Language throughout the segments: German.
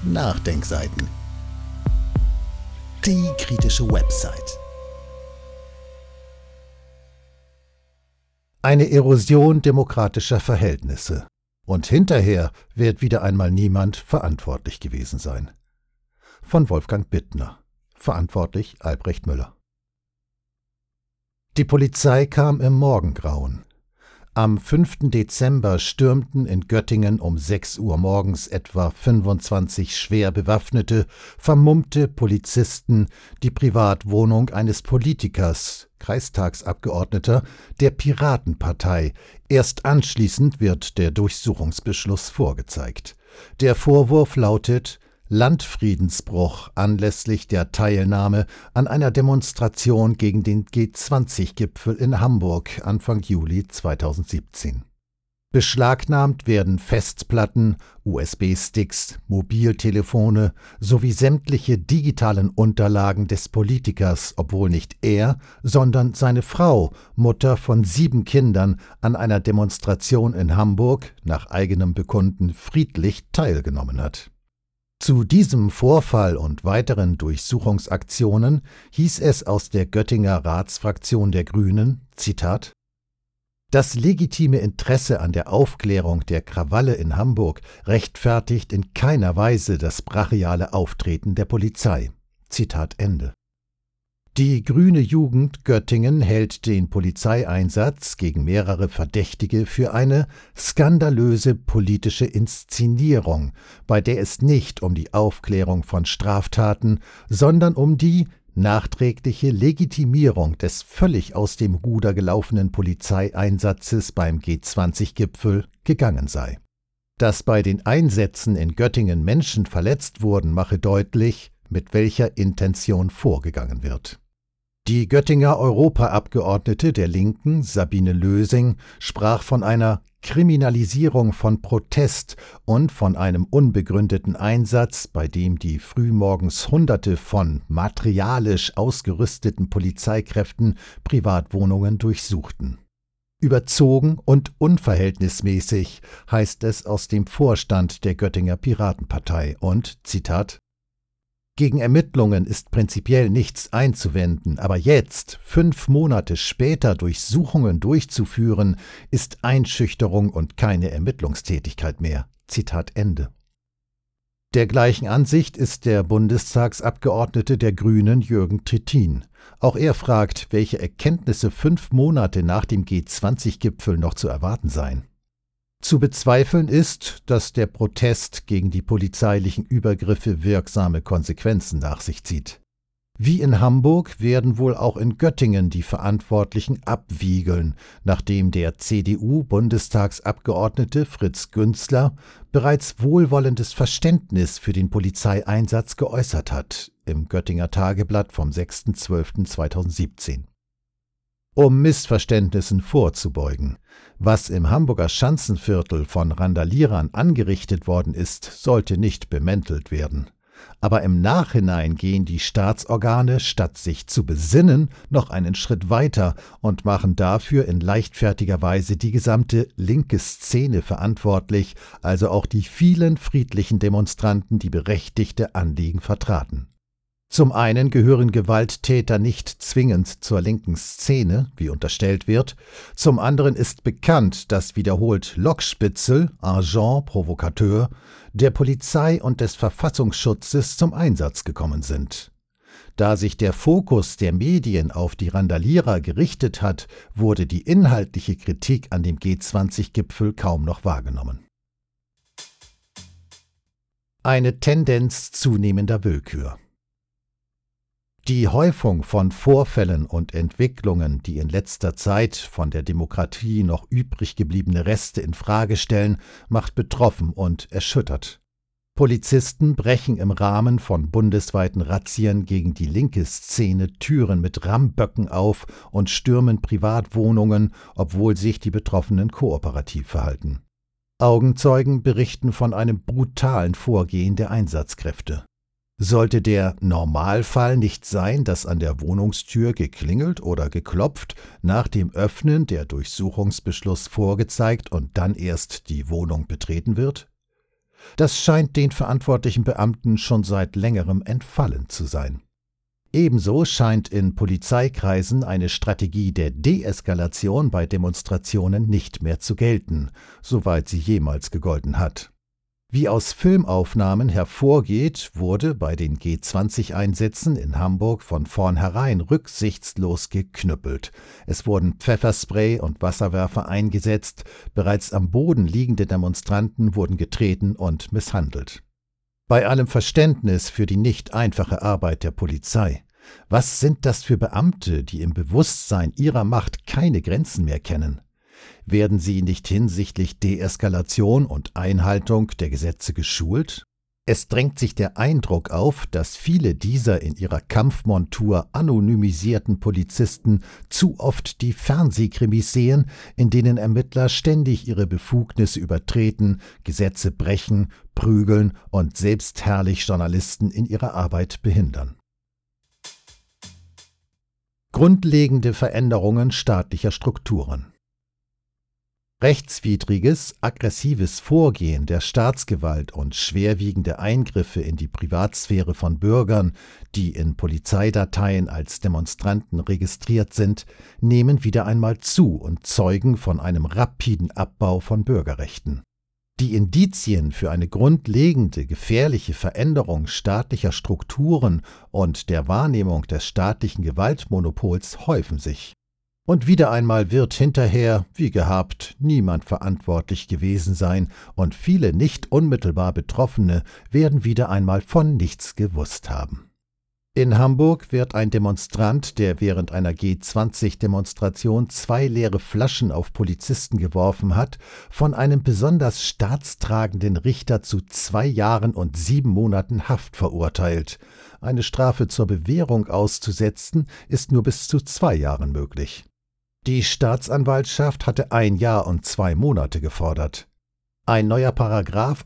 Nachdenkseiten. Die kritische Website. Eine Erosion demokratischer Verhältnisse. Und hinterher wird wieder einmal niemand verantwortlich gewesen sein. Von Wolfgang Bittner. Verantwortlich Albrecht Müller. Die Polizei kam im Morgengrauen. Am 5. Dezember stürmten in Göttingen um 6 Uhr morgens etwa 25 schwer bewaffnete, vermummte Polizisten die Privatwohnung eines Politikers, Kreistagsabgeordneter der Piratenpartei. Erst anschließend wird der Durchsuchungsbeschluss vorgezeigt. Der Vorwurf lautet Landfriedensbruch anlässlich der Teilnahme an einer Demonstration gegen den G20-Gipfel in Hamburg Anfang Juli 2017. Beschlagnahmt werden Festplatten, USB-Sticks, Mobiltelefone sowie sämtliche digitalen Unterlagen des Politikers, obwohl nicht er, sondern seine Frau, Mutter von 7 Kindern, an einer Demonstration in Hamburg nach eigenem Bekunden friedlich teilgenommen hat. Zu diesem Vorfall und weiteren Durchsuchungsaktionen hieß es aus der Göttinger Ratsfraktion der Grünen, Zitat: Das legitime Interesse an der Aufklärung der Krawalle in Hamburg rechtfertigt in keiner Weise das brachiale Auftreten der Polizei. Zitat Ende. Die grüne Jugend Göttingen hält den Polizeieinsatz gegen mehrere Verdächtige für eine skandalöse politische Inszenierung, bei der es nicht um die Aufklärung von Straftaten, sondern um die nachträgliche Legitimierung des völlig aus dem Ruder gelaufenen Polizeieinsatzes beim G20-Gipfel gegangen sei. Dass bei den Einsätzen in Göttingen Menschen verletzt wurden, mache deutlich, mit welcher Intention vorgegangen wird. Die Göttinger Europaabgeordnete der Linken, Sabine Lösing, sprach von einer Kriminalisierung von Protest und von einem unbegründeten Einsatz, bei dem die frühmorgens Hunderte von materialisch ausgerüsteten Polizeikräften Privatwohnungen durchsuchten. Überzogen und unverhältnismäßig, heißt es aus dem Vorstand der Göttinger Piratenpartei und, Zitat: Gegen Ermittlungen ist prinzipiell nichts einzuwenden, aber jetzt, 5 Monate später, Durchsuchungen durchzuführen, ist Einschüchterung und keine Ermittlungstätigkeit mehr. Zitat Ende. Der gleichen Ansicht ist der Bundestagsabgeordnete der Grünen Jürgen Trittin. Auch er fragt, welche Erkenntnisse 5 Monate nach dem G20-Gipfel noch zu erwarten seien. Zu bezweifeln ist, dass der Protest gegen die polizeilichen Übergriffe wirksame Konsequenzen nach sich zieht. Wie in Hamburg werden wohl auch in Göttingen die Verantwortlichen abwiegeln, nachdem der CDU-Bundestagsabgeordnete Fritz Günzler bereits wohlwollendes Verständnis für den Polizeieinsatz geäußert hat, im Göttinger Tageblatt vom 6.12.2017. Um Missverständnissen vorzubeugen: Was im Hamburger Schanzenviertel von Randalierern angerichtet worden ist, sollte nicht bemäntelt werden. Aber im Nachhinein gehen die Staatsorgane, statt sich zu besinnen, noch einen Schritt weiter und machen dafür in leichtfertiger Weise die gesamte linke Szene verantwortlich, also auch die vielen friedlichen Demonstranten, die berechtigte Anliegen vertraten. Zum einen gehören Gewalttäter nicht zwingend zur linken Szene, wie unterstellt wird. Zum anderen ist bekannt, dass wiederholt Lockspitzel, Agent Provocateur, der Polizei und des Verfassungsschutzes zum Einsatz gekommen sind. Da sich der Fokus der Medien auf die Randalierer gerichtet hat, wurde die inhaltliche Kritik an dem G20-Gipfel kaum noch wahrgenommen. Eine Tendenz zunehmender Willkür. Die Häufung von Vorfällen und Entwicklungen, die in letzter Zeit von der Demokratie noch übrig gebliebene Reste in Frage stellen, macht betroffen und erschüttert. Polizisten brechen im Rahmen von bundesweiten Razzien gegen die linke Szene Türen mit Ramböcken auf und stürmen Privatwohnungen, obwohl sich die Betroffenen kooperativ verhalten. Augenzeugen berichten von einem brutalen Vorgehen der Einsatzkräfte. Sollte der Normalfall nicht sein, dass an der Wohnungstür geklingelt oder geklopft, nach dem Öffnen der Durchsuchungsbeschluss vorgezeigt und dann erst die Wohnung betreten wird? Das scheint den verantwortlichen Beamten schon seit längerem entfallen zu sein. Ebenso scheint in Polizeikreisen eine Strategie der Deeskalation bei Demonstrationen nicht mehr zu gelten, soweit sie jemals gegolten hat. Wie aus Filmaufnahmen hervorgeht, wurde bei den G20-Einsätzen in Hamburg von vornherein rücksichtslos geknüppelt. Es wurden Pfefferspray und Wasserwerfer eingesetzt, bereits am Boden liegende Demonstranten wurden getreten und misshandelt. Bei allem Verständnis für die nicht einfache Arbeit der Polizei. Was sind das für Beamte, die im Bewusstsein ihrer Macht keine Grenzen mehr kennen? Werden sie nicht hinsichtlich Deeskalation und Einhaltung der Gesetze geschult? Es drängt sich der Eindruck auf, dass viele dieser in ihrer Kampfmontur anonymisierten Polizisten zu oft die Fernsehkrimis sehen, in denen Ermittler ständig ihre Befugnisse übertreten, Gesetze brechen, prügeln und selbstherrlich Journalisten in ihrer Arbeit behindern. Grundlegende Veränderungen staatlicher Strukturen. Rechtswidriges, aggressives Vorgehen der Staatsgewalt und schwerwiegende Eingriffe in die Privatsphäre von Bürgern, die in Polizeidateien als Demonstranten registriert sind, nehmen wieder einmal zu und zeugen von einem rapiden Abbau von Bürgerrechten. Die Indizien für eine grundlegende, gefährliche Veränderung staatlicher Strukturen und der Wahrnehmung des staatlichen Gewaltmonopols häufen sich. Und wieder einmal wird hinterher, wie gehabt, niemand verantwortlich gewesen sein und viele nicht unmittelbar Betroffene werden wieder einmal von nichts gewusst haben. In Hamburg wird ein Demonstrant, der während einer G20-Demonstration 2 leere Flaschen auf Polizisten geworfen hat, von einem besonders staatstragenden Richter zu 2 Jahren und 7 Monaten Haft verurteilt. Eine Strafe zur Bewährung auszusetzen, ist nur bis zu 2 Jahren möglich. Die Staatsanwaltschaft hatte 1 Jahr und 2 Monate gefordert. Ein neuer Paragraph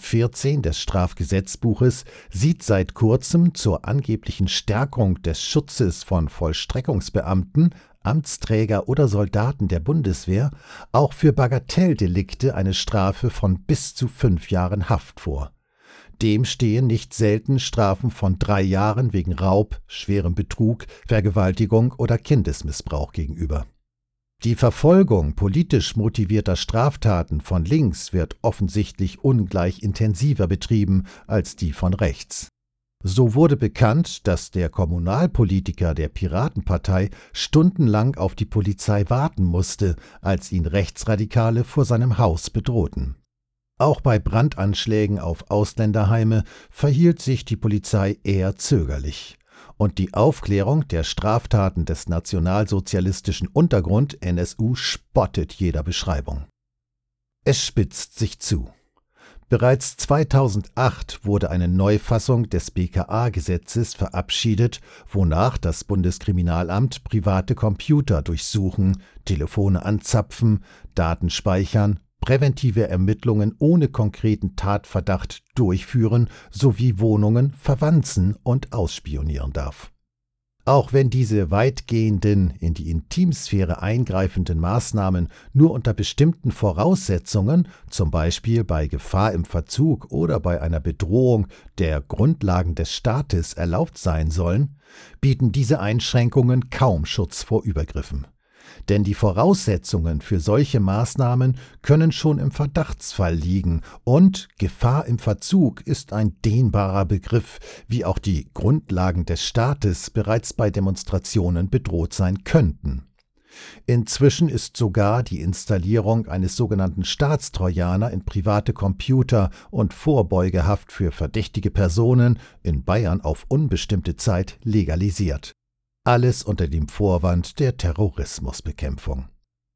114 des Strafgesetzbuches sieht seit kurzem zur angeblichen Stärkung des Schutzes von Vollstreckungsbeamten, Amtsträger oder Soldaten der Bundeswehr auch für Bagatelldelikte eine Strafe von bis zu 5 Jahren Haft vor. Dem stehen nicht selten Strafen von 3 Jahren wegen Raub, schwerem Betrug, Vergewaltigung oder Kindesmissbrauch gegenüber. Die Verfolgung politisch motivierter Straftaten von links wird offensichtlich ungleich intensiver betrieben als die von rechts. So wurde bekannt, dass der Kommunalpolitiker der Piratenpartei stundenlang auf die Polizei warten musste, als ihn Rechtsradikale vor seinem Haus bedrohten. Auch bei Brandanschlägen auf Ausländerheime verhielt sich die Polizei eher zögerlich. Und die Aufklärung der Straftaten des nationalsozialistischen Untergrund NSU spottet jeder Beschreibung. Es spitzt sich zu. Bereits 2008 wurde eine Neufassung des BKA-Gesetzes verabschiedet, wonach das Bundeskriminalamt private Computer durchsuchen, Telefone anzapfen, Daten speichern, präventive Ermittlungen ohne konkreten Tatverdacht durchführen sowie Wohnungen verwanzen und ausspionieren darf. Auch wenn diese weitgehenden, in die Intimsphäre eingreifenden Maßnahmen nur unter bestimmten Voraussetzungen, zum Beispiel bei Gefahr im Verzug oder bei einer Bedrohung der Grundlagen des Staates erlaubt sein sollen, bieten diese Einschränkungen kaum Schutz vor Übergriffen. Denn die Voraussetzungen für solche Maßnahmen können schon im Verdachtsfall liegen und Gefahr im Verzug ist ein dehnbarer Begriff, wie auch die Grundlagen des Staates bereits bei Demonstrationen bedroht sein könnten. Inzwischen ist sogar die Installierung eines sogenannten Staatstrojaner in private Computer und Vorbeugehaft für verdächtige Personen in Bayern auf unbestimmte Zeit legalisiert. Alles unter dem Vorwand der Terrorismusbekämpfung.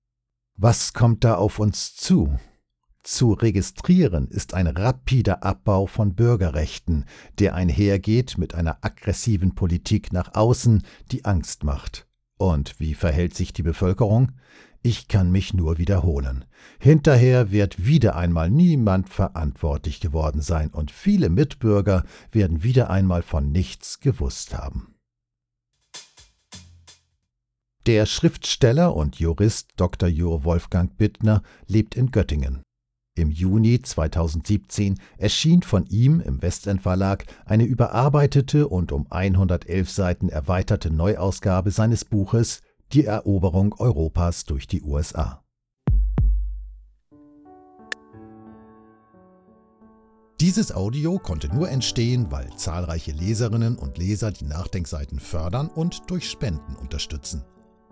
Was kommt da auf uns zu? Zu registrieren ist ein rapider Abbau von Bürgerrechten, der einhergeht mit einer aggressiven Politik nach außen, die Angst macht. Und wie verhält sich die Bevölkerung? Ich kann mich nur wiederholen. Hinterher wird wieder einmal niemand verantwortlich geworden sein und viele Mitbürger werden wieder einmal von nichts gewusst haben. Der Schriftsteller und Jurist Dr. Jo Wolfgang Bittner lebt in Göttingen. Im Juni 2017 erschien von ihm im Westend Verlag eine überarbeitete und um 111 Seiten erweiterte Neuausgabe seines Buches Die Eroberung Europas durch die USA. Dieses Audio konnte nur entstehen, weil zahlreiche Leserinnen und Leser die Nachdenkseiten fördern und durch Spenden unterstützen.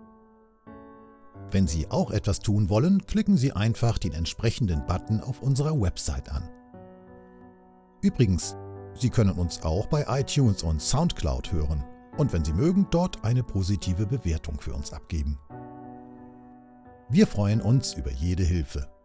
Wenn Sie auch etwas tun wollen, klicken Sie einfach den entsprechenden Button auf unserer Website an. Übrigens, Sie können uns auch bei iTunes und SoundCloud hören und wenn Sie mögen, dort eine positive Bewertung für uns abgeben. Wir freuen uns über jede Hilfe.